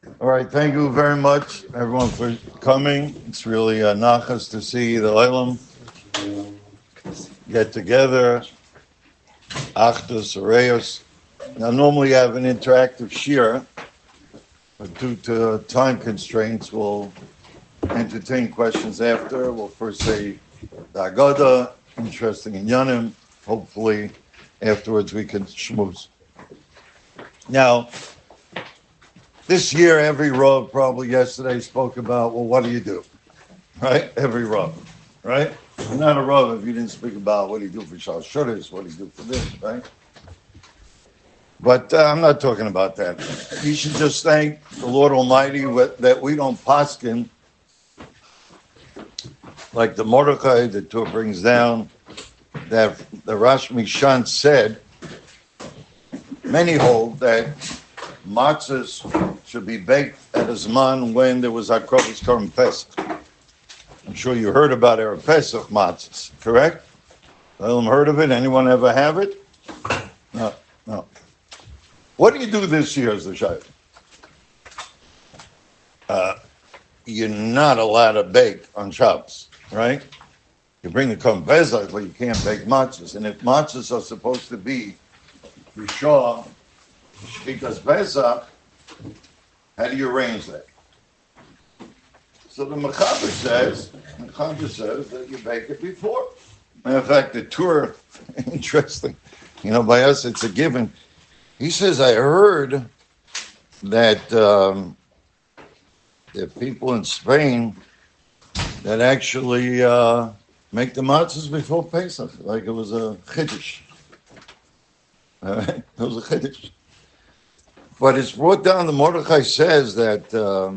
All right, thank you very much, everyone, for coming. It's really nachas to see the Olam get together, Achdus, Arayos. Now, normally I have an interactive shir, but due to time constraints, we'll entertain questions after. We'll first say the Agada, interesting in Yanim. Hopefully, afterwards we can shmooze. Now, this year, every Rav probably yesterday spoke about, well, what do you do? Right? Every Rav, right? You're not a Rav if you didn't speak about what do you do for Shal Shudders, what do you do for this, right? But I'm not talking about that. You should just thank the Lord Almighty that we don't paskin like the Mordechai the Torah brings down, that the Rosh Mishan said, many hold that matzahs should be baked at a zman when there was Akrovos Korban Pesach. I'm sure you heard about Erev Pesach matzahs, correct? Anyone heard of it? Anyone ever have it? No. What do you do this year as the shayla? You're not allowed to bake on Shabbos, right? You bring the Korban Pesach, but you can't bake matzahs. And if matzahs are supposed to be Rishah, Shchitas Pesach, how do you arrange that? So the Mechaber says that you bake it before. Matter of fact, the Torah, interesting, by us it's a given. He says, I heard that there are people in Spain that actually make the matzahs before Pesach, like it was a chiddush. All right? It was a chiddush. But it's brought down, the Mordechai says that,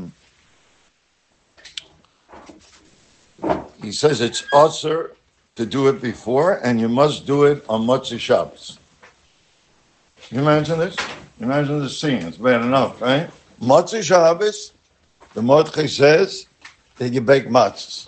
he says it's usher to do it before, and you must do it on Motzei Shabbos. Can you imagine this? Imagine the scene. It's bad enough, right? Motzei Shabbos, the Mordechai says that you bake matzahs.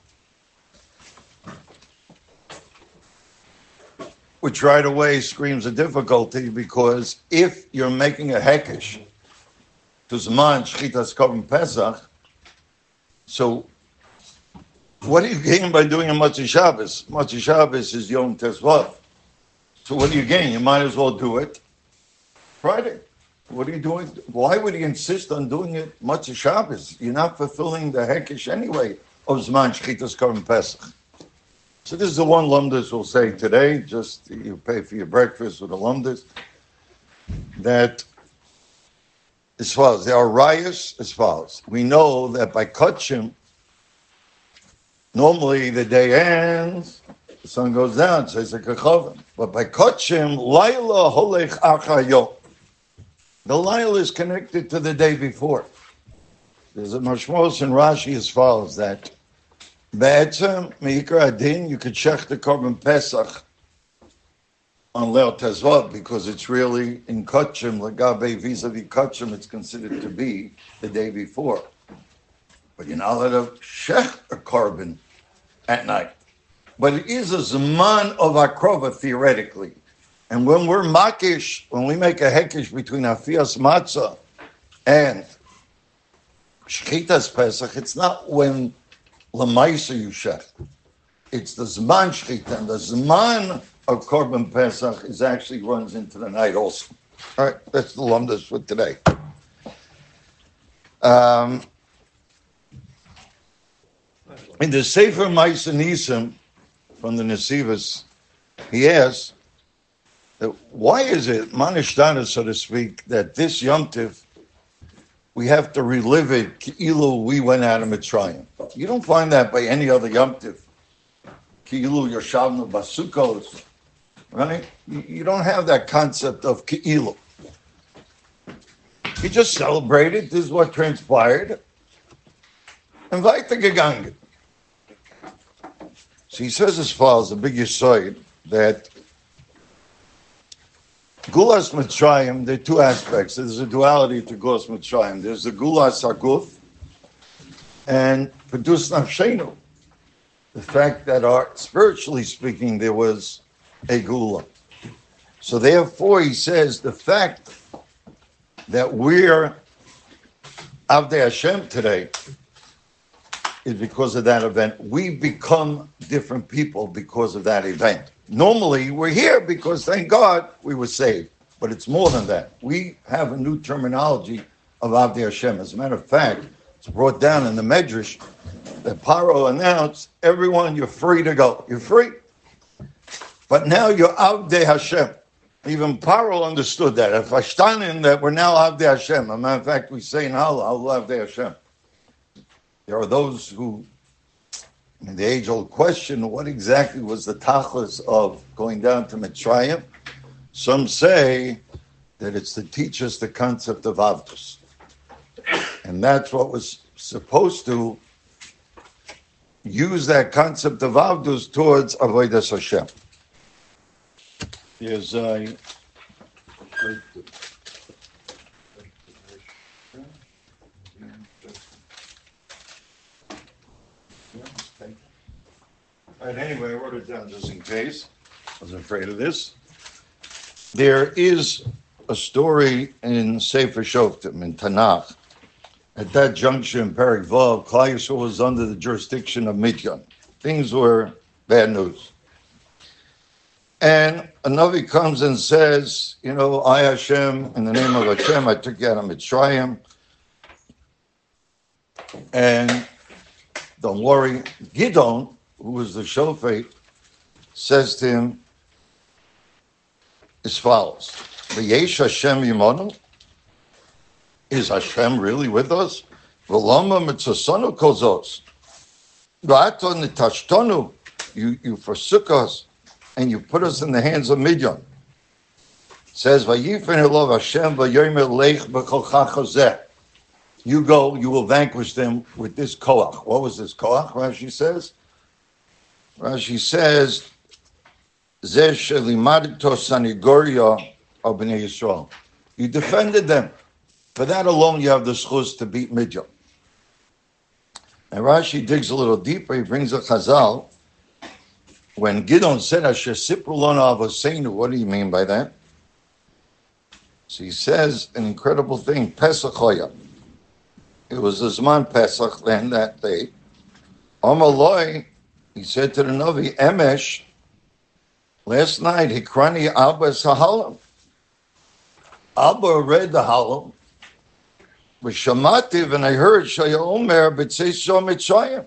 Which right away screams a difficulty, because if you're making a hekesh to Zman Shchitas Korban Pesach, so what do you gain by doing a Motzei Shabbos? Motzei Shabbos is Yom Tesvav. So what do you gain? You might as well do it Friday. What are you doing? Why would he insist on doing it Motzei Shabbos? You're not fulfilling the hekesh anyway of Zman Shchitas Korban Pesach. So this is the one lumdus will say today, just you pay for your breakfast with the lumdus, that as follows, there are rayos as follows. We know that by Kotchim, normally the day ends, the sun goes down, says a kachavim. But by Kotchim, Laila holech achayo. The Laila is connected to the day before. There's a mashmos in Rashi as follows, that Be'etzem, me'ikar adin, you could shech the Korban Pesach on Leil Tezvav, because it's really in Kotchim, Lagabe vis-a-vis Kotchim, it's considered to be the day before. But you're not allowed to shech a Korban at night. But it is a Zman of Akrova, theoretically. And when we're makish, when we make a hekesh between Afiyas Matzah and Shchitas Pesach, it's not when Lamaisa you shech. It's the Zman Shchita, and the Zman of Korban Pesach is actually runs into the night also. All right, that's the lumdus for today. In the Sefer Ma'aseh Nisim from the Nesivos, he asks, why is it, manishtana, so to speak, that this Yom Tiv, we have to relive it, ki'ilu we went out of Mitzrayim? You don't find that by any other Yom Tiv. Ki'ilu yoshavnu basukos, right? You don't have that concept of ki'ilu. You just celebrated, this is what transpired, and weiter gegangen. So he says as follows, the big yisoid, that Gulas Mitzrayim, there are two aspects. There's a duality to Gulas Mitzrayim. There's the Gulas Aguf and Pedus Nafshenu. The fact that, spiritually speaking, there was a Gula. So therefore, he says, the fact that we're Avdei Hashem today is because of that event. We become different people because of that event. Normally, we're here because, thank God, we were saved. But it's more than that. We have a new terminology of Avdei Hashem. As a matter of fact, it's brought down in the Medrash that Paro announced, everyone, you're free to go. You're free. But now you're Avdei Hashem. Even Paro understood that. If Verstanden that we're now Avdei Hashem. As a matter of fact, we say in Allah Avdei Hashem. There are those who, in the age-old question, what exactly was the tachlis of going down to Mitzrayim? Some say that it's to teach us the concept of Avdus. And that's what was supposed to use that concept of Avdus towards Avodas Hashem. There's a... Right, anyway, I wrote it down just in case. I was afraid of this. There is a story in Sefer Shoftim, in Tanakh. At that juncture in Perek Vav, Klal Yisrael was under the jurisdiction of Midian. Things were bad news. And a Navi comes and says, you know, I Hashem, in the name of Hashem, I took you out of Mitzrayim. And don't worry, Gidon, who was the shofet, says to him as follows: V'yesh Hashem yimonu? Is Hashem really with us? V'lama mitzasonu kozos. V'ato nitashtonu. You forsook us, and you put us in the hands of Midian. It says, V'yifen elov Hashem v'yomer leich b'kolcha chazeh. You go, you will vanquish them with this koach. What was this koach? Rashi says, Zeh shelimadito sanigoria of Bnei Yisrael. You defended them. For that alone, you have the schus to beat Midian. And Rashi digs a little deeper. He brings a chazal. When Gidon said, Asher sipru lana avoseinu, what do you mean by that? So he says an incredible thing. Pesach hoya. It was the Zman Pesach then that day. Amaloi, he said to the Navi, Emesh, last night, Hikrani Abba Sahalam. Abba read the Halam. With Shamativ, and I heard Shaya Omer, but say so Mitzrayim.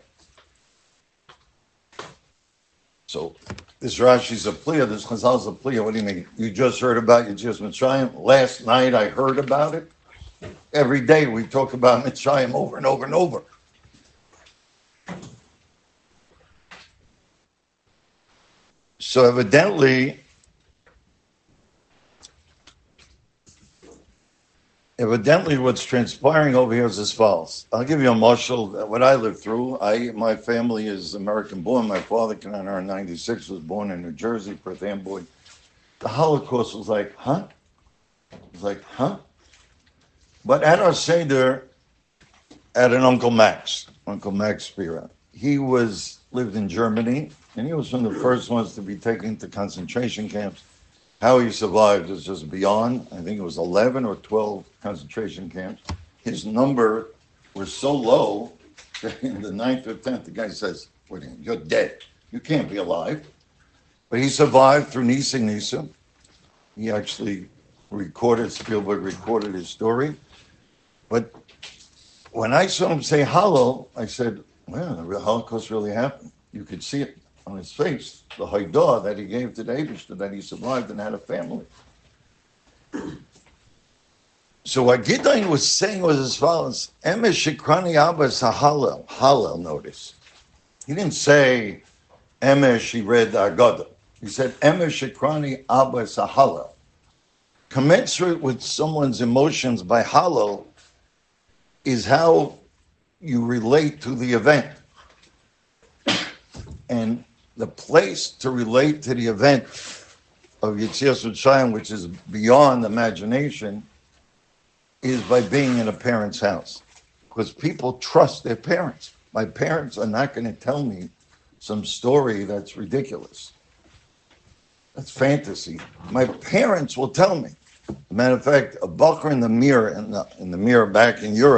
So this Rashi's a pliya, this Chazal's a pliya. What do you mean? You just heard about Yetzias Mitzrayim? Last night I heard about it. Every day we talk about Mitzrayim over and over and over. So evidently what's transpiring over here is as follows. I'll give you a marshal, what I lived through. My family is American born. My father, Kanan 96, was born in New Jersey, Perth Amboy. The Holocaust was like, huh? It was like, huh? But at our Seder, at an Uncle Max Spira, he lived in Germany, and he was one of the first ones to be taken to concentration camps. How he survived is just beyond. I think it was 11 or 12 concentration camps. His number was so low that in the 9th or 10th, the guy says, wait a minute, you're dead. You can't be alive. But he survived through Nisa Nisa. He actually Spielberg recorded his story. But when I saw him say Hallel, I said, well, the Holocaust really happened. You could see it on his face, the Haidah that he gave to the Eibishter, that he survived and had a family. So what Gideon was saying was as follows: Emesh Shikrani Abbas Hallel, notice. He didn't say Emesh, he read the Agadah. He said Emesh Shikrani Abbas Hallel. Commensurate with someone's emotions by Hallel is how you relate to the event. And the place to relate to the event of Yetzias Mitzrayim, which is beyond imagination, is by being in a parent's house. Because people trust their parents. My parents are not going to tell me some story that's ridiculous. That's fantasy. My parents will tell me. As a matter of fact, a bacher in the mirror back in Europe,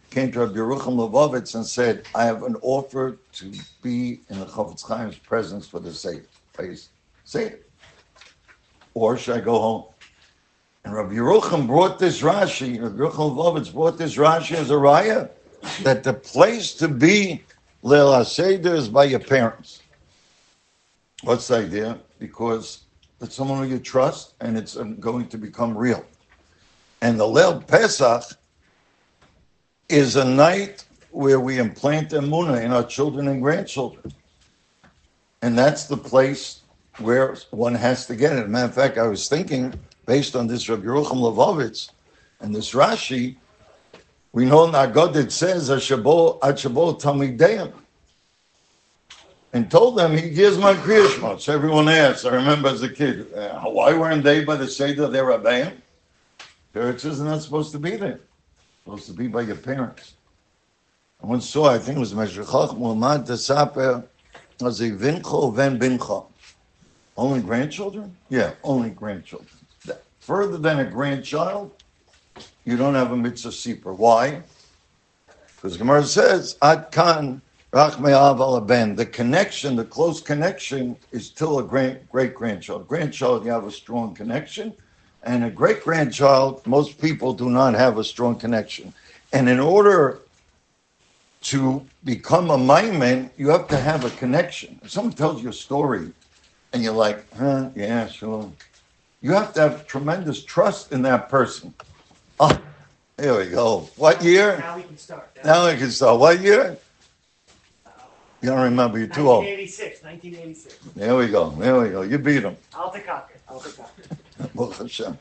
came to Rabbi Yerucham Levovitz and said, I have an offer to be in the Chofetz Chaim's presence for the Seder. Please, Seder. Or should I go home? And Rabbi Yerucham brought this Rashi, Rabbi Yerucham Levovitz brought this Rashi as a raya, that the place to be Leil HaSeder is by your parents. What's the idea? Because it's someone who you trust, and it's going to become real. And the Leil Pesach is a night where we implant emunah in our children and grandchildren. And that's the place where one has to get it. As a matter of fact, I was thinking, based on this Rabbi Yerucham Levovitz and this Rashi, we know in Agod it says, Ashabo Talmideim, and told them, he gives my Kriya Shema. So everyone asked, I remember as a kid, why weren't they by the Seder of their Rabbeim? Parents are not supposed to be there. Supposed to be by your parents. I once saw, I think it was Meshachach Muhammad Tasaper, as a Vincho Ven Bincha. Only grandchildren? Yeah, only grandchildren. Further than a grandchild, you don't have a mitzvah seeper. Why? Because Gemara says, Ad Kan Rachmei Av Al Ben. The connection, the close connection, is till a great-grandchild. Grandchild, you have a strong connection. And a great-grandchild, most people do not have a strong connection. And in order to become a maimen, you have to have a connection. If someone tells you a story, and you're like, yeah, sure. You have to have tremendous trust in that person. Oh, here we go. What year? Now we can start. Now we can start. What year? You don't remember. You're too old. 1986. There we go. There we go. You beat him. I'll take Cocker. Baruch Hashem.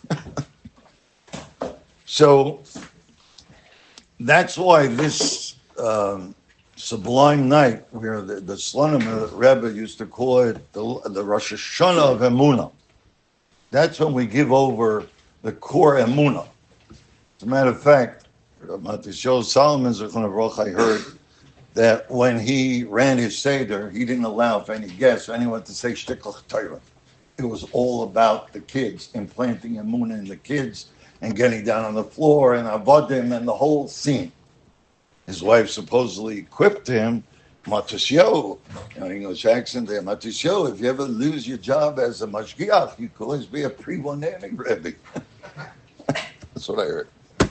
So that's why this sublime night, where the Slonim Rebbe used to call it the Rosh Hashanah of Emunah, that's when we give over the core Emunah. As a matter of fact, Matisyahu Solomon Zichron Baruch, I heard that when he ran his Seder, he didn't allow for any guests or anyone to say Shtiklach Torah. It was all about the kids, implanting emunah in the kids and getting down on the floor and avodim and the whole scene. His wife supposedly equipped him, Matisyahu, English accent there, Matisyahu, if you ever lose your job as a mashgiach, you could always be a pre-Wonani Rebbe. That's what I heard.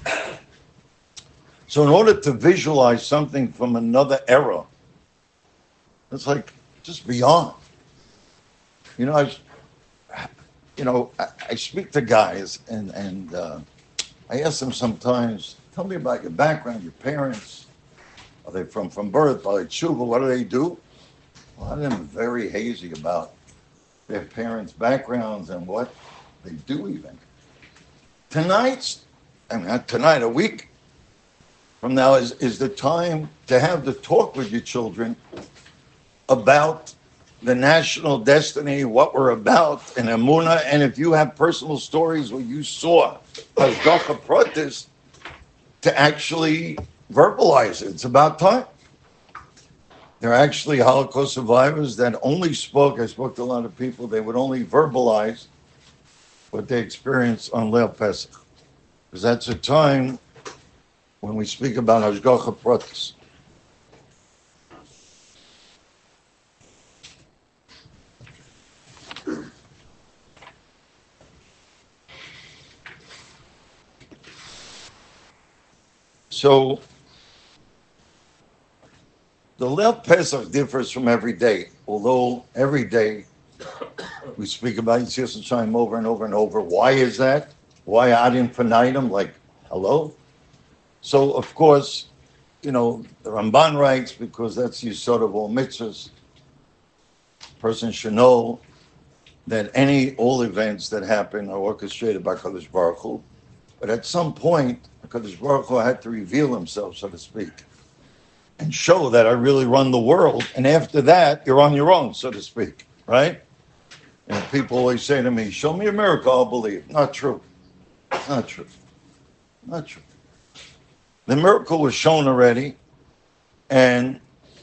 So in order to visualize something from another era, it's like just beyond. I speak to guys and I ask them sometimes, tell me about your background, your parents. Are they from birth? Are they tshuva? What do they do? A lot of them are very hazy about their parents' backgrounds and what they do even. A week from now is the time to have the talk with your children about the national destiny, what we're about in Emunah, and if you have personal stories where you saw Hashgacha Pratis, to actually verbalize it. It's about time. There are actually Holocaust survivors that only spoke, I spoke to a lot of people, they would only verbalize what they experienced on Leil Pesach. Because that's a time when we speak about Hashgacha Pratis. So the Leil Pesach differs from every day, although every day we speak about Yetzias Mitzrayim over and over and over. Why is that? Why ad infinitum? Like, hello? So, of course, the Ramban writes, because that's the yesod of all mitzvahs, a person should know that all events that happen are orchestrated by Kadosh Baruch Hu. But at some point, Kadosh Baruch Hu had to reveal himself, so to speak, and show that I really run the world. And after that, you're on your own, so to speak, right? And people always say to me, show me a miracle, I'll believe. Not true. Not true. Not true. The miracle was shown already, and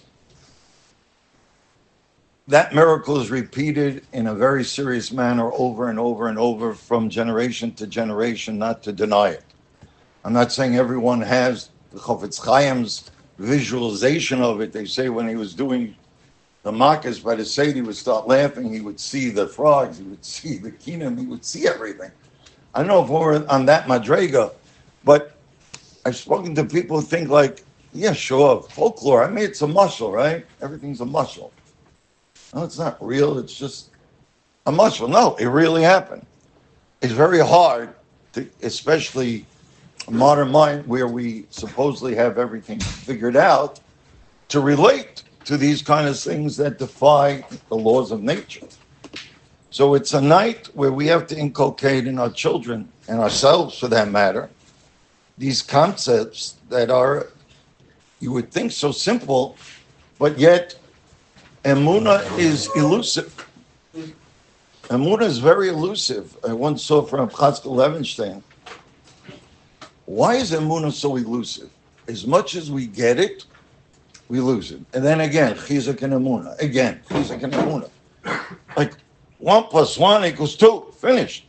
that miracle is repeated in a very serious manner over and over and over from generation to generation, not to deny it. I'm not saying everyone has the Chofetz Chaim's visualization of it. They say when he was doing the Makkos by the Seder, he would start laughing. He would see the frogs. He would see the Kinim. He would see everything. I don't know if we're on that Madrega, but I've spoken to people who think like, yeah, sure, folklore. I mean, it's a muscle, right? Everything's a muscle. No, it's not real. It's just a muscle. No, it really happened. It's very hard to, especially modern mind where we supposedly have everything figured out, to relate to these kind of things that defy the laws of nature. So it's a night where we have to inculcate in our children and ourselves, for that matter, these concepts that are, you would think, so simple, but yet Emunah is elusive. Emunah is very elusive. I once saw from Chatzkel Levenstein, why is Emunah so elusive? As much as we get it, we lose it. And then again, Chizuk and Emunah. Again, Chizuk and Emunah. Like 1 + 1 = 2. Finished.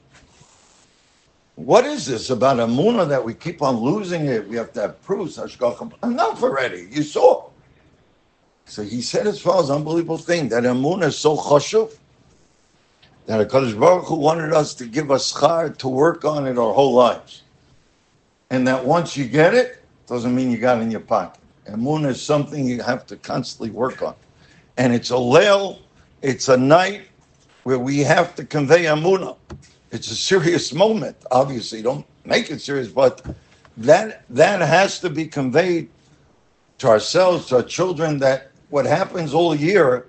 What is this about Emunah that we keep on losing it? We have to have proofs. Enough already. You saw. So he said as far as unbelievable thing, that Emunah is so chashuv, that HaKadosh Baruch Hu wanted us to give us schar to work on it our whole lives. And that once you get it, doesn't mean you got it in your pocket. Emunah is something you have to constantly work on. And it's a leil, it's a night where we have to convey Emunah. It's a serious moment, obviously. Don't make it serious, but that has to be conveyed to ourselves, to our children, that what happens all year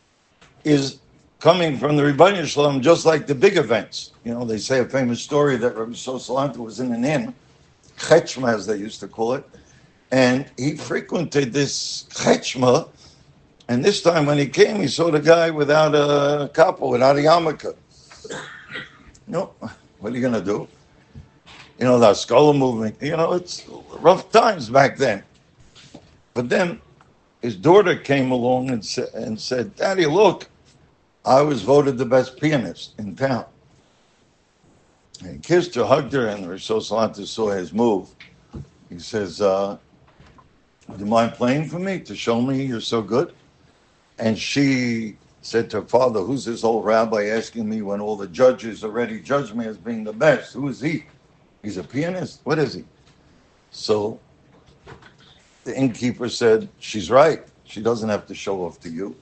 is coming from the Rebbeinu Shalom, just like the big events. You know, they say a famous story that Rabbi Sosalanta was in an inn, Chechma, as they used to call it, and he frequented this Chechma, and this time when he came, he saw the guy without a kapo, without a yarmulke. No, what are you going to do? You know, the Haskalah movement, you know, it's rough times back then. But then his daughter came along and said, Daddy, look, I was voted the best pianist in town. And he kissed her, hugged her, and Rosh Salanta saw his move. He says, do you mind playing for me to show me you're so good? And she said to her father, who's this old rabbi asking me when all the judges already judged me as being the best? Who is he? He's a pianist? What is he? So the innkeeper said, she's right. She doesn't have to show off to you.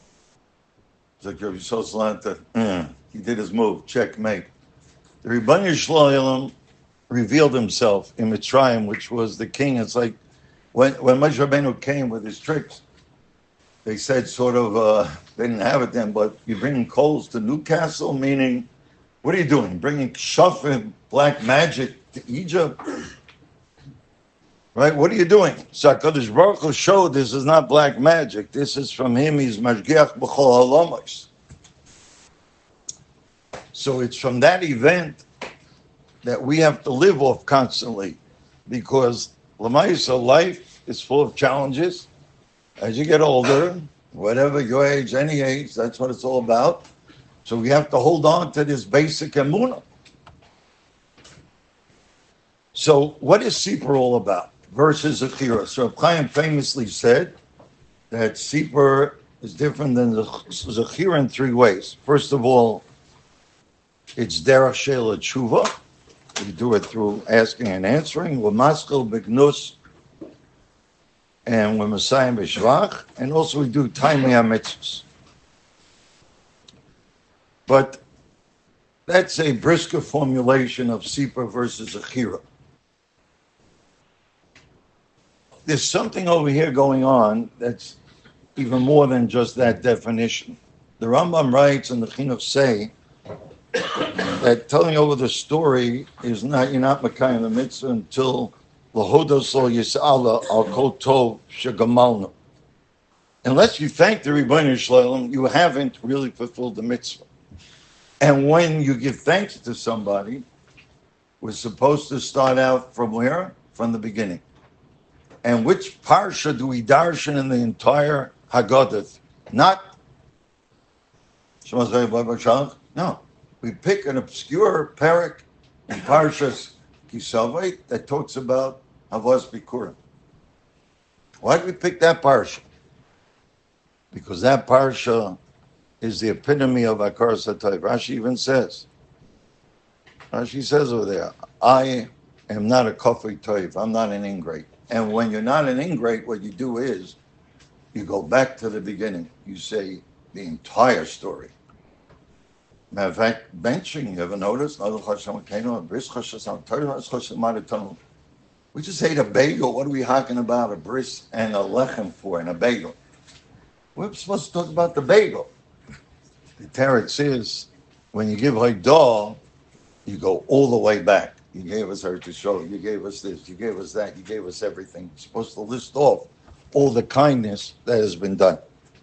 It's like Rabbi Sosalanta, he did his move, checkmate. The Rebbeinu Shalom revealed himself in Mitzrayim, which was the king. It's like when Moshe Rabbeinu came with his tricks, they said sort of, they didn't have it then, but you're bringing coals to Newcastle, meaning, what are you doing? Bringing shafim, black magic to Egypt? Right? What are you doing? So HaKadosh Baruch Hu showed this is not black magic. This is from him. He's Mashgiach B'chol Halamos. So it's from that event that we have to live off constantly, because L'maisa, life is full of challenges. As you get older, whatever your age, any age, that's what it's all about. So we have to hold on to this basic emunah. So what is Sipur all about versus Zechira? So Reb Chaim famously said that Sipur is different than the Zechira in 3 ways. First of all, it's derech she'el tshuva. We do it through asking and answering. We're maskil b'gnus, and we're Messiah b'shvach, and also we do timei mitzvahs. But that's a brisker formulation of Sipur versus Zechira. There's something over here going on that's even more than just that definition. The Rambam writes and the Chinuch say that telling over the story is not, you're not Mekayim the mitzvah until Lahodos lo yis'ala al kol tov shegamalnu. Unless you thank the Rebbeinu Shalom, you haven't really fulfilled the mitzvah. And when you give thanks to somebody, we're supposed to start out from where? From the beginning. And which parsha do we darshan in the entire Haggadah? Not no. We pick an obscure parak in Parshas Kisavai that talks about Havas Bikurim. Why did we pick that parsha? Because that parsha is the epitome of Hakaras HaTov. Rashi says over there, I am not a kafir toiv, I'm not an ingrate. And when you're not an ingrate, what you do is you go back to the beginning. You say the entire story. Matter of fact, benching, you ever notice? We just ate a bagel. What are we talking about? A bris and a lechem for, and a bagel. We're supposed to talk about the bagel. The Teretz says, when you give Haidah, you go all the way back. You gave us Eretz Yisrael, you gave us this, you gave us that, you gave us everything. You're supposed to list off all the kindness that has been done.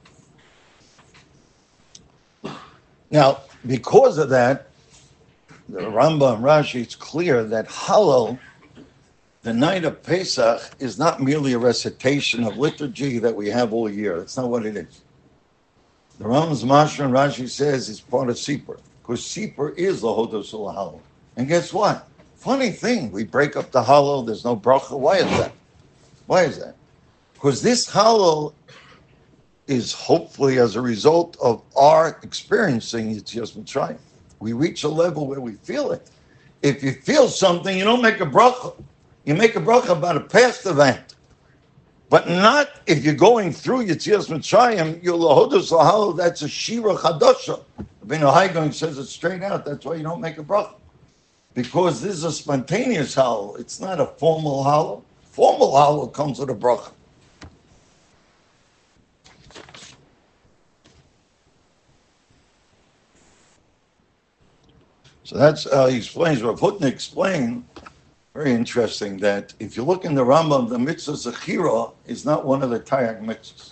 Now, because of that, the Rambam and Rashi, it's clear that Hallel, the night of Pesach, is not merely a recitation of liturgy that we have all year. That's not what it is. The Rambam's Mashra and Rashi says it's part of Sipur, because Sipur is the Hodos of Hallel. And guess what? Funny thing, we break up the Hallel, there's no bracha. Why is that? Why is that? Because this Hallel is hopefully as a result of our experiencing Yetzias Mitzrayim. We reach a level where we feel it. If you feel something, you don't make a bracha. You make a bracha about a past event. But not if you're going through Yetzias Mitzrayim, you're lahodos lahal, that's a shira chadasha. Rabbeinu Haigon says it straight out. That's why you don't make a bracha. Because this is a spontaneous halal. It's not a formal halal. Formal halal comes with a bracha. So that's he explains. Rav Hutner explained, very interesting, that if you look in the Rambam, the mitzvah Zechira is not one of the Tayag mitzvahs.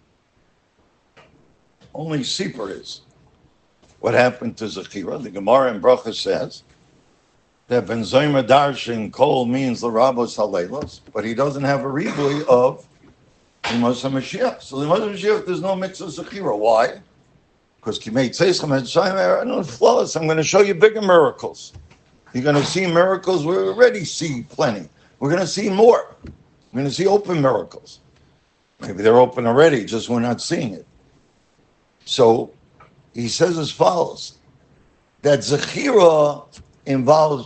Only Sipur is. What happened to Zechira? The Gemara in Bracha says that Ben Zoyma Darshan Kol means the Rabbos Haleilos, but he doesn't have a ribui of Limos HaMashiach. So Limos HaMashiach, there's no mitzvah Zechira. Why? Because Kimei Tzeichem and Shayim, I know it's flawless. I'm going to show you bigger miracles. You're going to see miracles. We already see plenty. We're going to see more. We're going to see open miracles. Maybe they're open already, just we're not seeing it. So he says as follows, that Zechira involves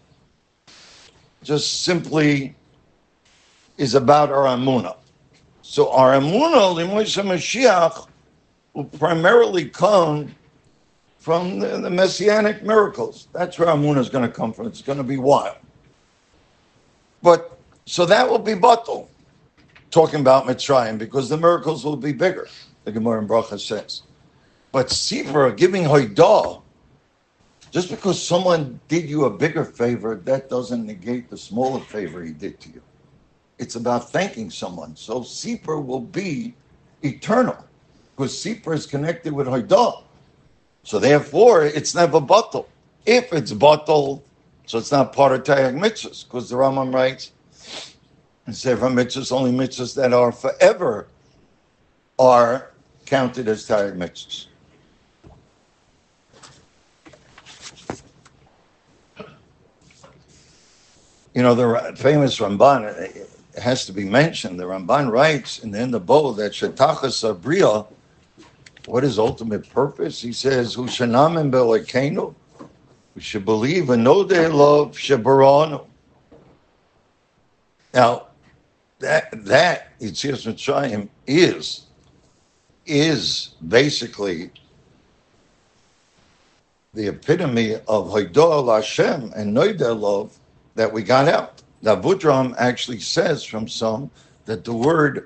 just simply is about our Amunah. So our Amunah, Limoshe Mashiach, will primarily come from the messianic miracles. That's where Amunah is going to come from. It's going to be wild. But, so that will be Batul, talking about Mitzrayim, because the miracles will be bigger, the Gemara in Bracha says. But Sipur, giving Hoidah, just because someone did you a bigger favor, that doesn't negate the smaller favor he did to you. It's about thanking someone. So Sipur will be eternal, because Sipur is connected with Hoidah. So therefore, it's never batal. If it's batal, so it's not part of Tayag mitzvahs, because the Rambam writes, and Sefer mitzvahs, only mitzvahs that are forever are counted as Tayag mitzvahs. You know, the famous Ramban, it has to be mentioned. The Ramban writes in the end of Bo that Shetachas Abriya, what is ultimate purpose? He says, "Hu shenamim be'Elokeinu." We should believe and know their love, shebaranu. Now, that Yetzias Mitzrayim is basically the epitome of Hoidah Hashem and know their love that we got out. Now, Avudraham actually says from some that the word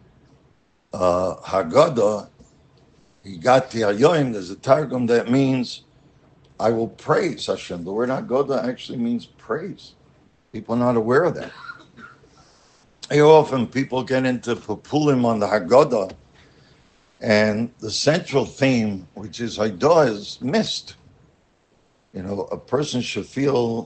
Haggadah, he got the Ayoim, there's a Targum that means I will praise Hashem. The word Haggadah actually means praise. People are not aware of that. Very often people get into Pupulim on the Haggadah, and the central theme, which is Haidah, is missed. You know, a person should feel,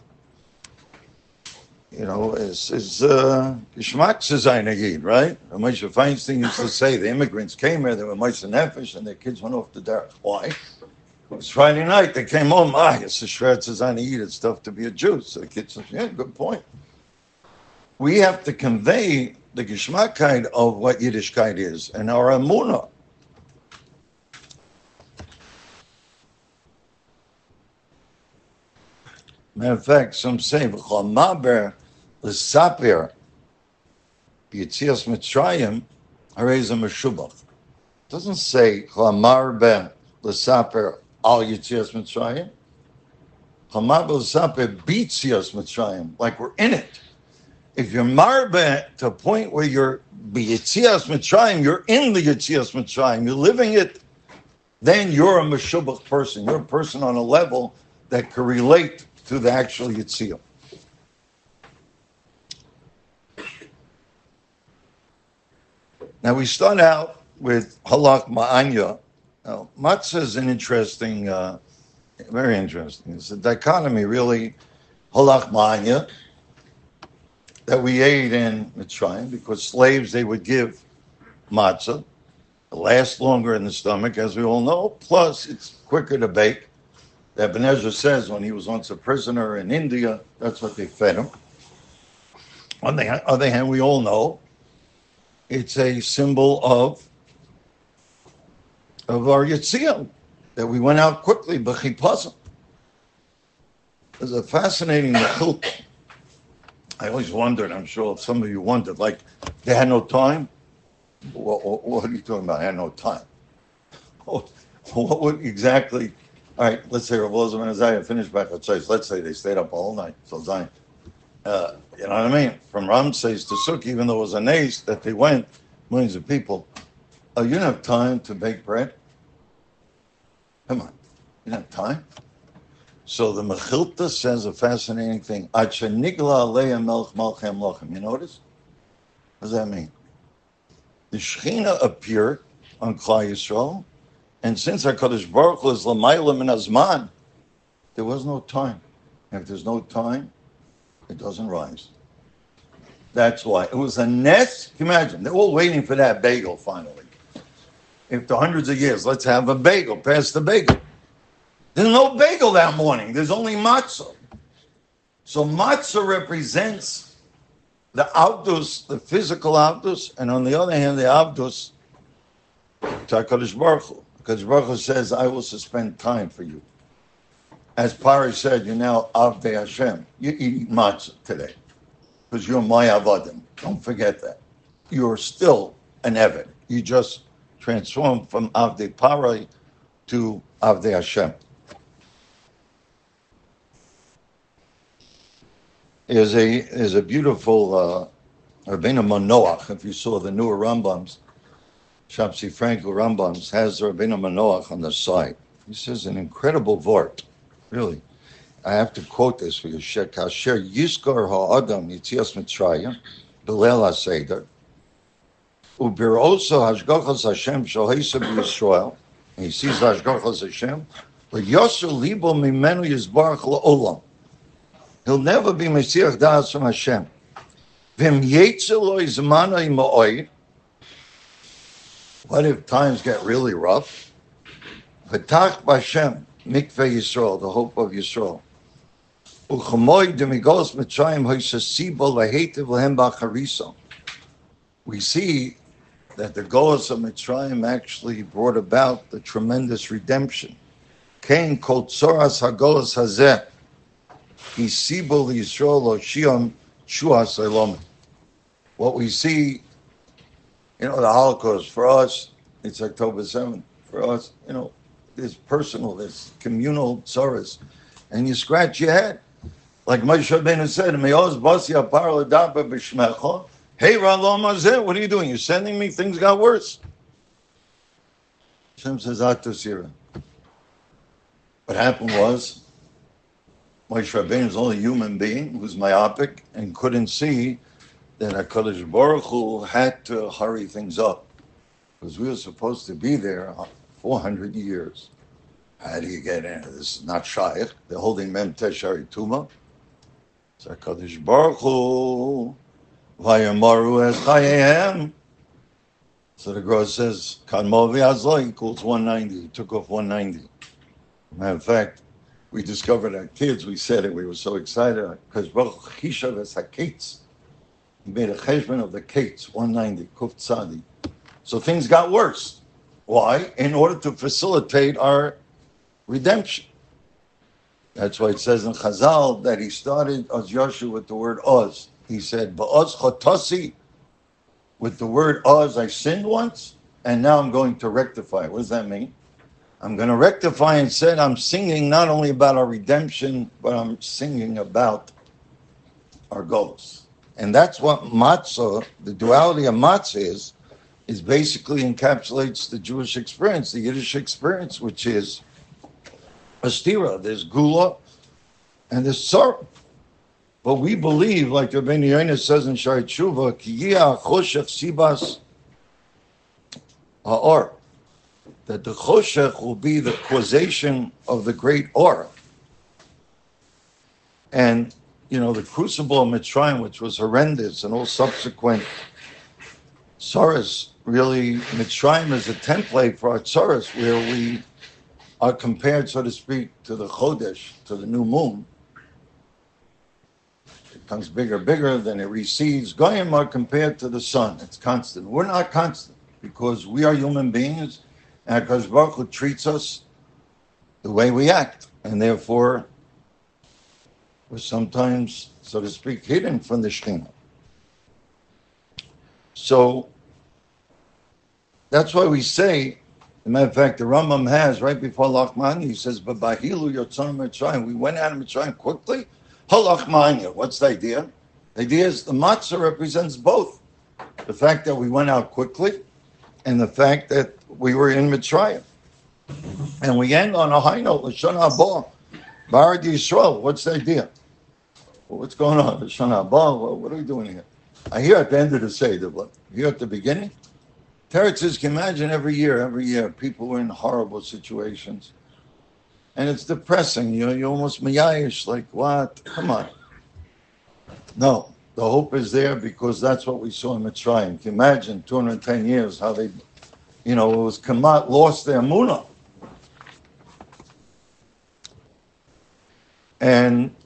you know, is Geschmack zu sein Yid, right? Moshe Feinstein used to say the immigrants came here, they were Moshe Nefesh, and their kids went off to derech. Why? It was Friday night, they came home, it's a Shver zu sein Yid, it's tough to be a Jew. So the kids said, yeah, good point. We have to convey the Geschmackkeit of what Yiddishkeit is and our Emunah. Matter of fact, some say, "V'chol maber l'saper b'yitzias Mitzrayim harei ze meshubach." It doesn't say "Chol maber l'saper al yitzias Mitzrayim." Chol maber l'saper b'yitzias Mitzrayim, like we're in it. If you're marbe to a point where you're b'yitzias Mitzrayim, you're in the yitzias Mitzrayim, you're living it, then you're a meshubach person. You're a person on a level that can relate to the actual Yitzhak. Now we start out with halach ma'anya. Now, matzah is an interesting, very interesting. It's a dichotomy, really, halach ma'anya, that we ate in Mitzrayim, because slaves, they would give matzah. It lasts longer in the stomach, as we all know, plus it's quicker to bake. That Ibn Ezra says when he was once a prisoner in India, that's what they fed him. On the other hand, we all know it's a symbol of our Yetzion, that we went out quickly, b'chipazim. There's a fascinating mechilta. I always wondered, I'm sure if some of you wondered, like, they had no time? What are you talking about? I had no time. What would exactly... All right, let's say Rav Elazar ben Azariah finished back at Tzais. Let's say they stayed up all night till Zion. You know what I mean? From Ramses to Sukkot, even though it was a nace that they went, millions of people. You didn't have time to bake bread? Come on. You didn't have time? So the Mechilta says a fascinating thing. You notice? What does that mean? The Shekhinah appeared on Klal Yisrael, and since HaKadosh Baruch Hu is l'mayla min hazman, there was no time. And if there's no time, it doesn't rise. That's why. It was a nest. Can you imagine? They're all waiting for that bagel finally. After hundreds of years, let's have a bagel. Pass the bagel. There's no bagel that morning. There's only matzah. So matzah represents the avdus, the physical avdus, and on the other hand, the avdus to HaKadosh Baruch Hu. Because Baruch Hu says, I will suspend time for you. As Pari said, you're now Avdei Hashem. You eat matzah today. Because you're my avodim. Don't forget that. You're still an Eved. You just transformed from Avdei Pari to Avdei Hashem. There's a beautiful Rabbeinu Manoach, if you saw the newer Rambams, Shapsi Frankel Rambams has Rabbeinu Manoach on the side. He says an incredible vort, really. I have to quote this for you. Kasher Yiskar Ha'adam Yitzias Mitzrayim B'leil HaSeder U'biroso Hashgachas Hashem Shoheisa B'Yisrael. He sees Hashgachas Hashem. V'yosu libo mimenu Yizbarach La'olam. He'll never be Mesiach Da'as from Hashem. V'im Yetzelo Yizmana Ima'oid. What if times get really rough? V'tach b'Hashem, mikveh Yisrael, the hope of Yisrael. U'chamoy demigos Mitzrayim hoysasibo lahetiv lehem b'acharisa. We see that the Golos of Mitzrayim actually brought about the tremendous redemption. Kain kol tzoras hagolos hazeh, hisibo Yisrael oshiam shuas elom. What we see, the Holocaust, for us, it's October 7th. For us, there's personal, there's communal sorrows. And you scratch your head. Like Moshe Rabbeinu said, Me'oz basi apar l'daber b'shmecha. Hey, Ra'lo mazeh, what are you doing? You're sending me? Things got worse. Hashem says, Atosira. What happened was, Moshe Rabbeinu is only a human being who's myopic and couldn't see that HaKadosh Baruch Hu had to hurry things up. Because we were supposed to be there 400 years. How do you get in? This is not Shaykh. They're holding Mem Teshari Tuma. It's HaKadosh Baruch Hu. Vayamaru es chayehem. So the Gra says, Kadmo v'yazlo equals 190. He took off 190. Matter of fact, we discovered our kids, we said it, we were so excited, because Baruch Chishav es haketz. He made a cheshbon of the Kates, 190, Kuf Tzadi. So things got worse. Why? In order to facilitate our redemption. That's why it says in Chazal that he started Oz Yoshu with the word Oz. He said, Ba'oz chotasi, with the word Oz, I sinned once, and now I'm going to rectify. What does that mean? I'm going to rectify and said I'm singing not only about our redemption, but I'm singing about our goals. And that's what matzah, the duality of matzah is basically encapsulates the Jewish experience, the Yiddish experience, which is a stira. There's gula and there's sorrow. But we believe, like Rabbeinu Yonah says in Shari Tshuva, ki yia choshech sibas ha'or, that the choshech will be the causation of the great or. And, you know, the crucible of Mitzrayim, which was horrendous, and all subsequent tzaras, really, Mitzrayim is a template for our tzaras, where we are compared, so to speak, to the Chodesh, to the new moon. It becomes bigger, then it recedes. Goyim are compared to the sun. It's constant. We're not constant because we are human beings, and HaKadosh Baruch Hu treats us the way we act, and therefore we're sometimes, so to speak, hidden from the Shekhinah. So that's why we say, as a matter of fact, the Rambam has, right before Lachmanya, he says, Babahilu Yotzon Mitzrayim. We went out of Mitzrayim quickly. Halachmanya. What's the idea? The idea is the matzah represents both. The fact that we went out quickly and the fact that we were in Mitzrayim. And we end on a high note, Lashon Haba, Barad Yisrael. What's the idea? Well, what's going on? Lashon Haba, what are we doing here? I hear at the end of the Seder, but here at the beginning, Teretzes can imagine every year, people were in horrible situations. And it's depressing. You're almost miyayish, like, what? Come on. No, the hope is there because that's what we saw in Mitzrayim. Can you imagine 210 years how they, it was Kamat lost their munah. And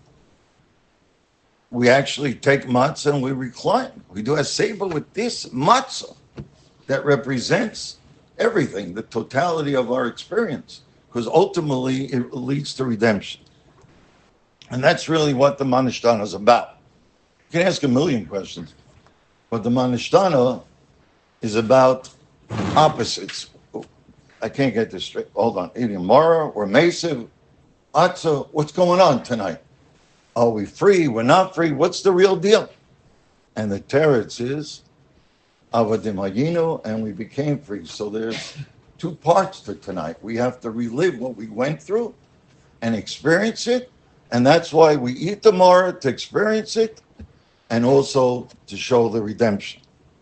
we actually take matzah and we recline. We do a seba with this matzah that represents everything, the totality of our experience, because ultimately it leads to redemption. And that's really what the Manishtana is about. You can ask a million questions, but the Manishtana is about opposites. I can't get this straight. Hold on. Either Mara or Mesiv, Atzah, what's going on tonight? Are we free? We're not free? What's the real deal? And the teretz is Avadim Hayinu, and we became free. So there's two parts to tonight. We have to relive what we went through and experience it. And that's why we eat the Mara, to experience it and also to show the redemption.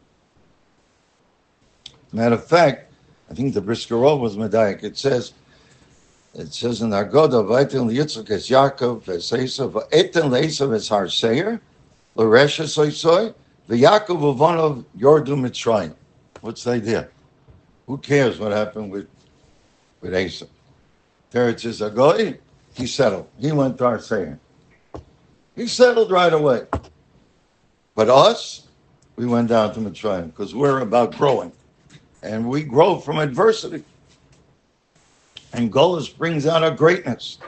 Matter of fact, I think the Brisker Rov was Medayik. It says in the Agoda, Vaitin Yitzchak es Yaakov es Esav, Va'etin le'esav es har seir, l'resha soisoy, v'Yaakov uvanav yordu Mitzrayim. What's the idea? Who cares what happened with Esav? Teretz is Agoy, he settled. He went to our seir. He settled right away. But us, we went down to Mitzrayim because we're about growing. And we grow from adversity. And Golus brings out our greatness.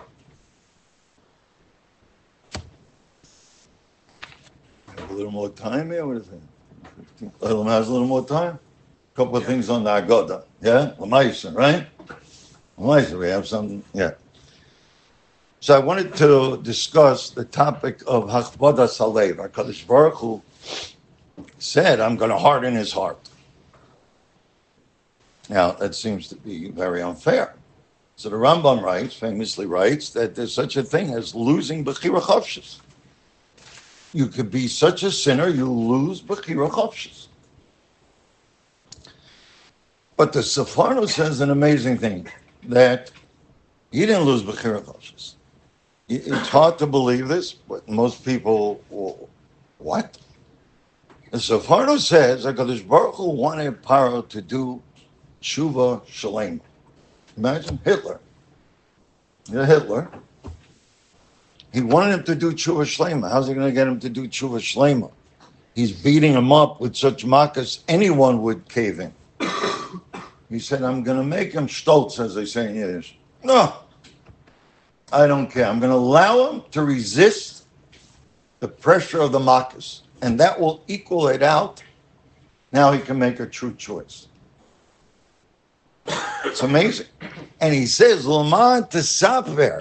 Have a little more time here? What is it? Elam has a little more time? A couple of things on the Agoda. Yeah? Lamaisa, right? Lamaisa, we have something. Yeah. So I wanted to discuss the topic of Hachbodas Halev. HaKadosh Baruch Hu said, I'm going to harden his heart. Now, that seems to be very unfair. So the Rambam famously writes, that there's such a thing as losing Bechira Chavshis. You could be such a sinner, you lose Bechira Chavshis. But the Sefarno says an amazing thing, that he didn't lose Bechira Chavshis. It's hard to believe this, but most people, what? The Sefarno says that HaKadosh Baruch Hu wanted Paro to do Tshuva Shalem. Imagine Hitler. You're Hitler. He wanted him to do Tshuva Shlema. How's he going to get him to do Tshuva Shlema? he's beating him up with such makas, anyone would cave in. He said, I'm going to make him stolz, as they say in Yiddish. No, I don't care. I'm going to allow him to resist the pressure of the makas, and that will equal it out. Now he can make a true choice. It's amazing. And he says, L'man tesaper.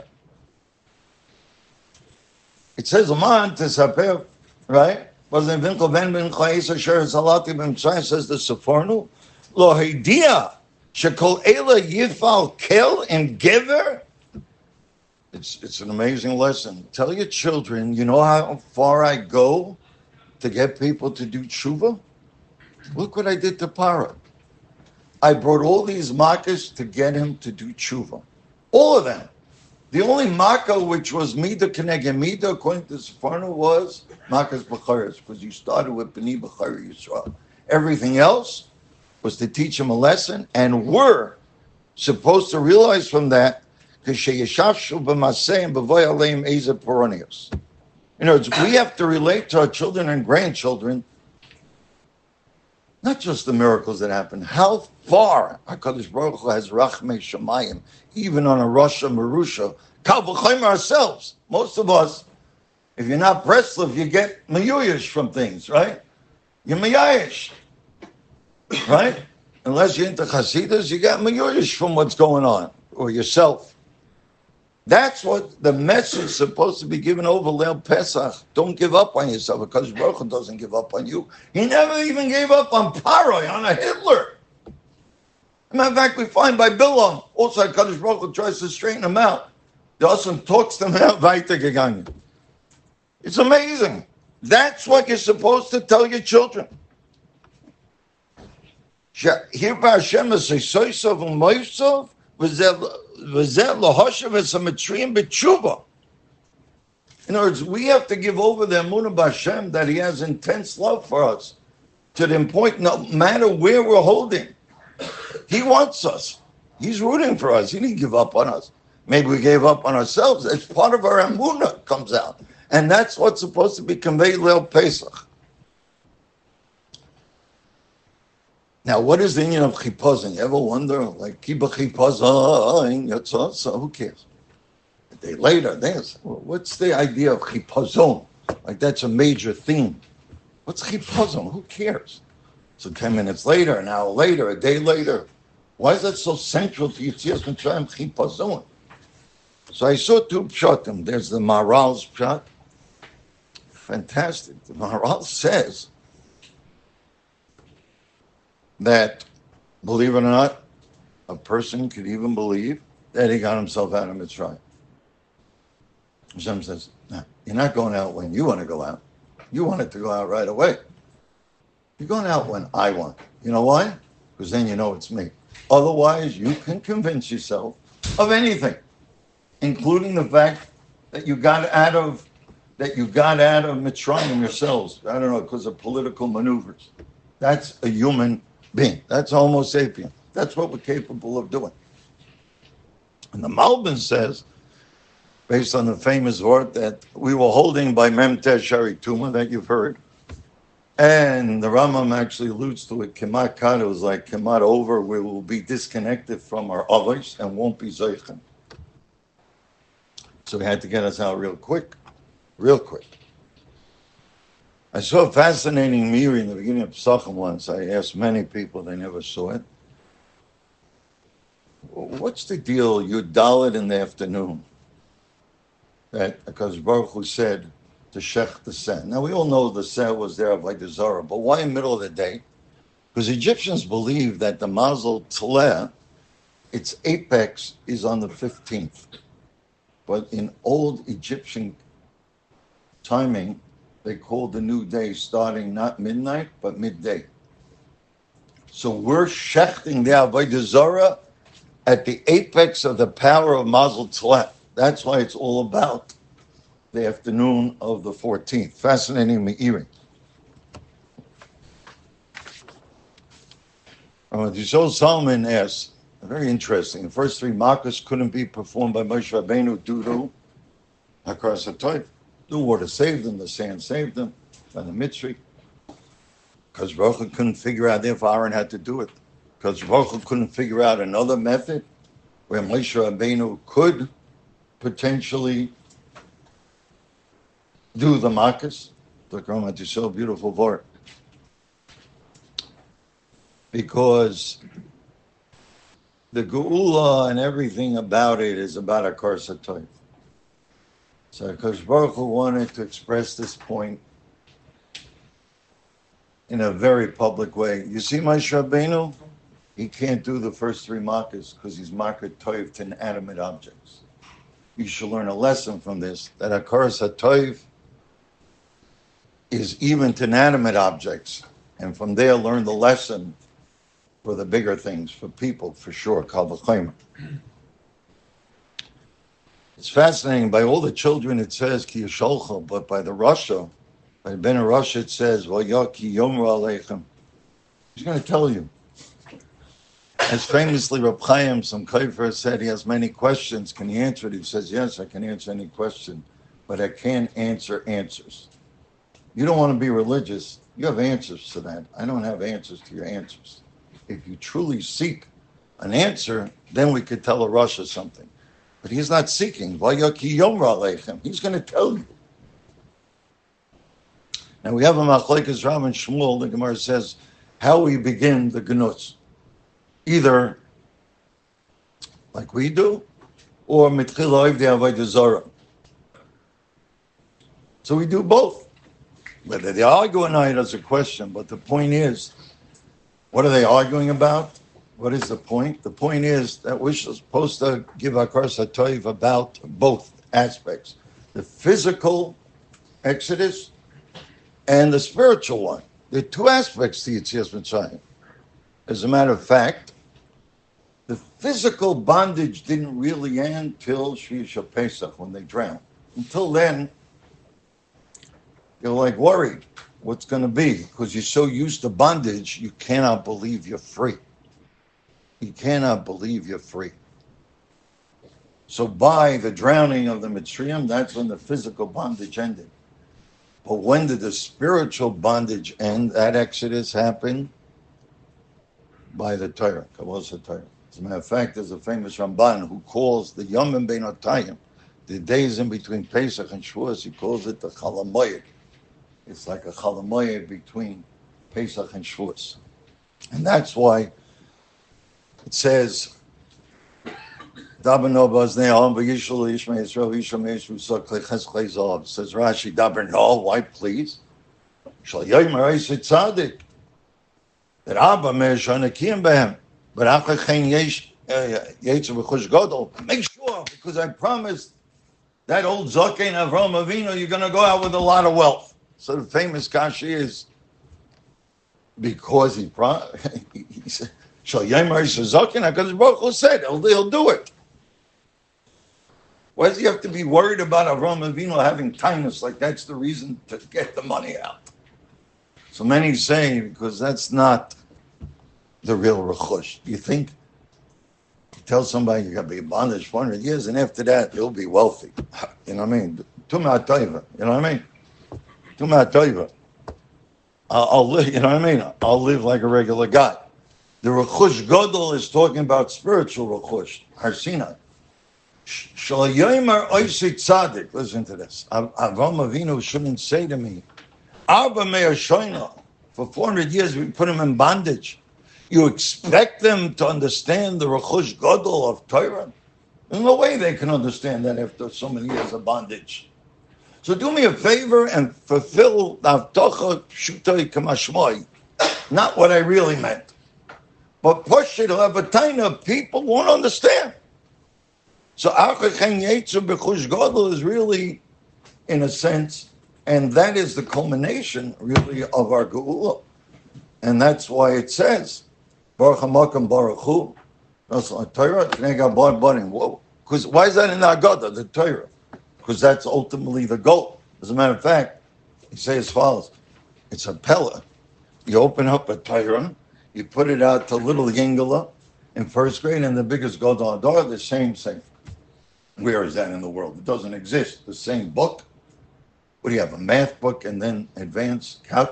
It says, L'man tesaper, right? Wasn't Vinkel ben Chayes Asher Salati ben Tzai says the Sefornu? Lo hidia shekol ela yifal kel and giver. It's an amazing lesson. Tell your children, you know how far I go to get people to do tshuva? Look what I did to Para. I brought all these makas to get him to do tshuva. All of them. The only makkah which was Mida Keneged Mida, according to Sefarno, was Makas B'charis, because you started with B'ni B'chari Yisrael. Everything else was to teach him a lesson, and we're supposed to realize from that, in other words, we have to relate to our children and grandchildren, not just the miracles that happen, how far HaKadosh Baruch Hu has Rachmei Shemayim, even on a Rasha Marusha, Kal v'chomer ourselves. Most of us, if you're not Breslov, you get Meyuyish from things, right? You're Meyayish, right? Unless you're into Chasidus, you get Meyuyish from what's going on, or yourself. That's what the message is supposed to be given over Leil Pesach. Don't give up on yourself, because Baruch Hu doesn't give up on you. He never even gave up on Paroi, on a Hitler. As a matter of fact, we find by Bilam, also HaKadosh Baruch Hu tries to straighten him out. The Asam talks to him out, weitergegangen. It's amazing. That's what you're supposed to tell your children. Here by Hashem is Soisov and Moisov, in other words, we have to give over the Emunah B'Hashem that He has intense love for us, to the point no matter where we're holding, He wants us. He's rooting for us. He didn't give up on us. Maybe we gave up on ourselves. It's part of our Emunah comes out. And that's what's supposed to be conveyed Leil Pesach. Now, what is the meaning of chipazon? You ever wonder, like, kiba chipazon, so who cares? A day later, what's the idea of chipazon? Like, that's a major theme. What's chipazon? Who cares? So 10 minutes later, an hour later, a day later. Why is that so central to Yitzias Mitzrayim chipazon? So I saw two pshatim. There's the Maharal's pshat. Fantastic. The Maharal says that, believe it or not, a person could even believe that he got himself out of Mitzrayim. Hashem says, no, you're not going out when you want to go out. You want it to go out right away. You're going out when I want. You know why? Because then you know it's me. Otherwise, you can convince yourself of anything, including the fact that you got out of Mitzrayim yourselves. I don't know, because of political maneuvers. That's a human being. That's Homo sapien. That's what we're capable of doing. And the Malbim says, based on the famous word that we were holding by Mem Shari Tuma that you've heard, and the Rambam actually alludes to it, Kemat Kad, it was like Kemat over, we will be disconnected from our others and won't be Zeichen. So we had to get us out real quick. I saw a fascinating mirror in the beginning of Pesachim once. I asked many people, they never saw it. What's the deal, Yud Dalet in the afternoon, that because Baruch Hu said to Shech the Seh? Now we all know the Seh was there of like the Zara, but why in the middle of the day? Because Egyptians believe that the Mazel Tleh, its apex is on the 15th. But in old Egyptian timing, they called the new day starting not midnight, but midday. So we're shechting the Avodah Zarah at the apex of the power of Mazel Tleh. That's why it's all about the afternoon of the 14th. Fascinating me'irim. Yisrael Solomon asks, very interesting, the first three makas couldn't be performed by Moshe Rabbeinu due to Hakaras HaTorah. The water saved them, the sand saved them, and the Mitzri. Because Baruch Hu couldn't figure out if Aaron had to do it. Because Baruch Hu couldn't figure out another method where Moshe Rabbeinu could potentially do the makas. The Ramat is so beautiful for it. Because the Geula and everything about it is about a Kars HaTov. So because Baruch Hu wanted to express this point in a very public way. You see Moshe Rabbeinu? He can't do the first three makas because he's makar tov to inanimate objects. You should learn a lesson from this, that a Kars HaTov is even to inanimate objects. And from there, learn the lesson for the bigger things, for people, for sure. Kal v'chomer. It's fascinating. By all the children, it says ki yisholcha, but by the Rasha, by Ben Rasha, it says v'yaki yomra aleichem. He's going to tell you. As famously, Reb Chaim, some Kaifer, said he has many questions. Can he answer it? He says, yes, I can answer any question, but I can't answer answers. You don't want to be religious. You have answers to that. I don't have answers to your answers. If you truly seek an answer, then we could tell a Rasha something. But he's not seeking. He's going to tell you. Now we have a Machlekes Rav and Shmuel. The Gemara says how we begin the Genutz. Either like we do, or mitchil oivdei avodah zarah. So we do both. Whether they argue or not is a question, but the point is, what are they arguing about? What is the point? The point is that we're supposed to give our Kars HaTov about both aspects. The physical exodus and the spiritual one. There are two aspects to Yetzias Mitzrayim. As a matter of fact, the physical bondage didn't really end till Shvi Pesach, when they drowned. Until then, you're like worried what's going to be, because you're so used to bondage, you cannot believe you're free. You cannot believe you're free. So by the drowning of the Mitzrayim, that's when the physical bondage ended. But when did the spiritual bondage end? That exodus happened by the Torah, Kabbalas Torah. As a matter of fact, there's a famous Ramban who calls the Yomim Bein Otayim, the days in between Pesach and Shavuos, he calls it the Chalamoyed. It's like a Chalamoyed between Pesach and Shavuos. And that's why it says, Daber no b'oznei ha'am v'yishol yishmei Yisrael v'yishol me'yisrael v'sok leches klei zahav. Says Rashi, Daber no, why please? Shal yomer eisei tzadik. That Abba me'er shanakim behem. But after chen yesh yetzer v'chush gadol. Make sure, because I promised that old Zaken Avraham Avinu, you're going to go out with a lot of wealth. So the famous Kashi is, because he said, Shal yomer eisei Zaken, because Baruch Hu said, he'll do it. Why does he have to be worried about Avraham Avinu having tinus? Like that's the reason to get the money out. So many say, because that's not the real rechush. You think, you tell somebody you're going to be in bondage for 100 years, and after that, you'll be wealthy. You know what I mean? Tumah toiva. You know what I mean? Tumah toiva. I'll live, you know what I mean? I'll live like a regular guy. The rechush gadol is talking about spiritual rechush. Har Sinai. Shal yomer oisei tzadik. Listen to this. Avraham Avinu shouldn't say to me, Arba me'er shoina. For 400 years we put him in bondage. You expect them to understand the rechush gadol of Torah? There's no way they can understand that after so many years of bondage. So do me a favor and fulfill Avtocha Pshutoi Kamashmoi. Not what I really meant. But push it, Levatayna, people won't understand. So Achachen Yetzer B'chush Gadol is really, in a sense, and that is the culmination, really, of our Geula. And that's why it says, Baruch HaMakom Baruch Hu, Torah, because why is that in the Haggadah, the Torah? Because that's ultimately the goal. As a matter of fact, he says as follows, it's a Pella. You open up a Torah, you put it out to little Yingala in first grade, and the biggest Gadol Hador, the same thing. Where is that in the world? It doesn't exist. The same book. What do you have, a math book and then advanced calc?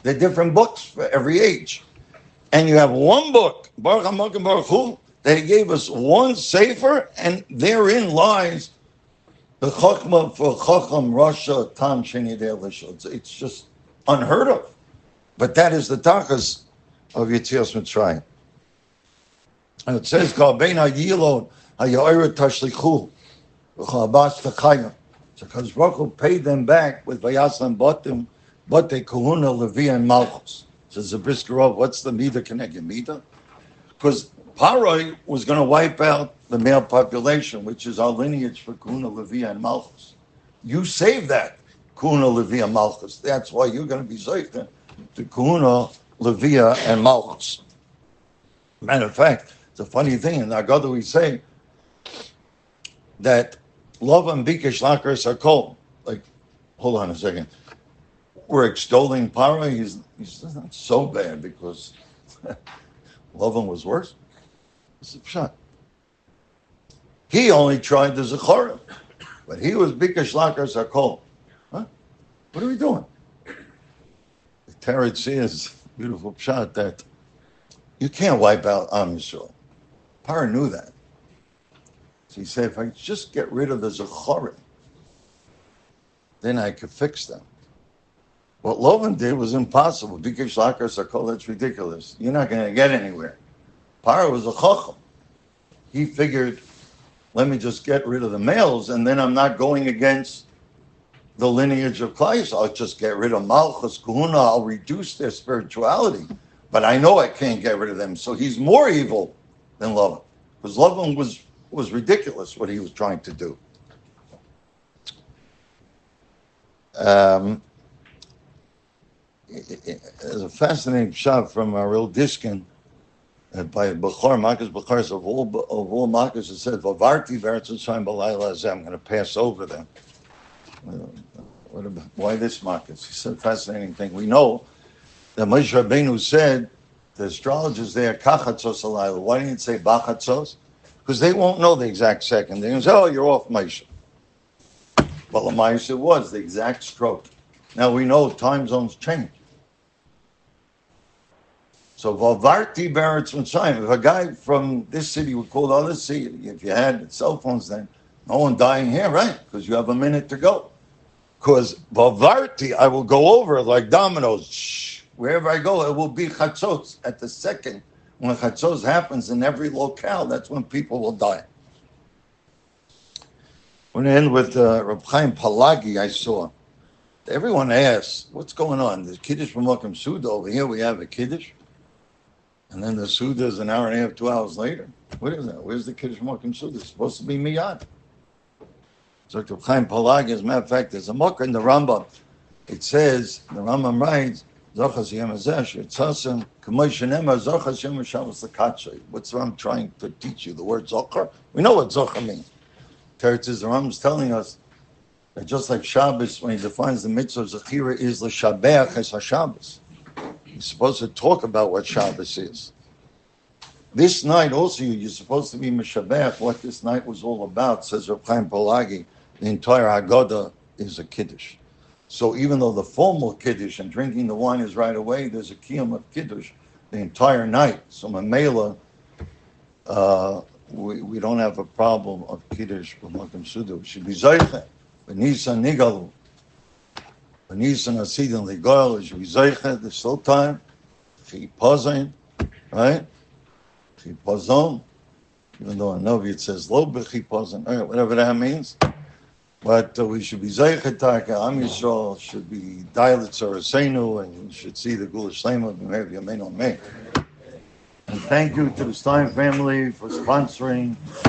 They're different books for every age. And you have one book, Baruch HaMokim Baruch Hu, that he gave us one sefer, and therein lies the Chokhmah for Chocham Rasha Tam Sheni Dei Lishon. It's just unheard of. But that is the tachas of Yetzias Mitzrayim. And it says, Kol bein ha'yilon ha'ya'ira tashlichu v'chol habas t'chayim. So because Baruch Hu paid them back with Vayasam Batim, Bate Kahuna, Levi, and Malchus. Says the Briskerov, what's the Midah connected? Midah? Because Paroi was going to wipe out the male population, which is our lineage for Kahuna, Levi, and Malchus. You saved that, Kahuna, Levi, and Malchus. That's why you're going to be safe then, to Kahuna, Levi, and Malchus. Matter of fact, it's a funny thing. In Agada we say that Lavan Bikesh Lakar Sakol. Like, hold on a second. We're extolling Paroi. He's not so bad because Lavan was worse. It's a pshat. He only tried the Zechorim, but he was Bikesh Lakar Sakol. Huh? What are we doing? The Teretz says, beautiful pshat, that you can't wipe out Am Yisrael. Paroi knew that. So he said, if I just get rid of the Zechorim, then I could fix them. What Lavan did was impossible. Bikesh Lakar Sakol, that's ridiculous. You're not going to get anywhere. Paroi was a Chacham. He figured, let me just get rid of the males, and then I'm not going against the lineage of Klai. I'll just get rid of Malchus, Kahuna, I'll reduce their spirituality. But I know I can't get rid of them. So he's more evil than Lavan. Because Lavan was ridiculous what he was trying to do. There's a fascinating shot from Ariel Dishkin by Bechor, Marcus Bechor, of all Marcus, it said, Vavarti Veretz Mitzrayim B'layla Hazeh, I'm going to pass over them. Why this Marcus? He said a fascinating thing. We know that Moshe Rabbeinu said, the astrologers there, Kachatzos Alayla. Why didn't it say Bachatzos? Because they won't know the exact second. They're going to say, oh, you're off Moshe. Well, Moshe was the exact stroke. Now we know time zones change. So Valvarti Beretz Mitzrayim, if a guy from this city would call the other city, if you had cell phones then, no one dying here, right? Because you have a minute to go. Because Valvarti, I will go over like dominoes. Shh, wherever I go, it will be Chatzos. At the second, when Chatzos happens in every locale, that's when people will die. When I end with Reb Chaim Palagi, I saw, everyone asks, what's going on? There's Kiddush B'Mokim Suda. Over here we have a Kiddush. And then the Suda is an hour and a half, 2 hours later. What is that? Where's the Kiddush B'Mokim Suda? It's supposed to be Miyad. So Reb Chaim Palagi, as a matter of fact, there's a Mokra in the Rambam. It says, the Rambam writes, Zochas Yom Hazeh, Shirtzasim, K'moy Shenema, Zochas Yom HaShabbos L'Katshay. What's the Rambam trying to teach you? The word Zochar? We know what Zochar means. Teretz is the Rambam's telling us that just like Shabbos, when he defines the mitzvah of Zechira, is L'Shabeach Es HaShabbos. He's supposed to talk about what Shabbos is. This night also, you're supposed to be Meshabeach, what this night was all about, says Reb Chaim Palagi. The entire Haggadah is a Kiddush. So even though the formal Kiddush and drinking the wine is right away, there's a Kiyum of Kiddush the entire night. So Mamela, we don't have a problem of Kiddush B'Mokim Suda. We should be Zayche. V'Nisan Nigalu. V'Nisan Asidin Ligoyal. We should be Zayche. There's still time. Chipazin. Right? Chipazon. Even though in Novi it says Lo B'Chipazin. All right, whatever that means. But we should be Zayche Taka. Am Yisrael should be Dailet Sarasenu. And we should see the Gula Shlema. B'Mev Yamein on me. And thank you to the Stein family for sponsoring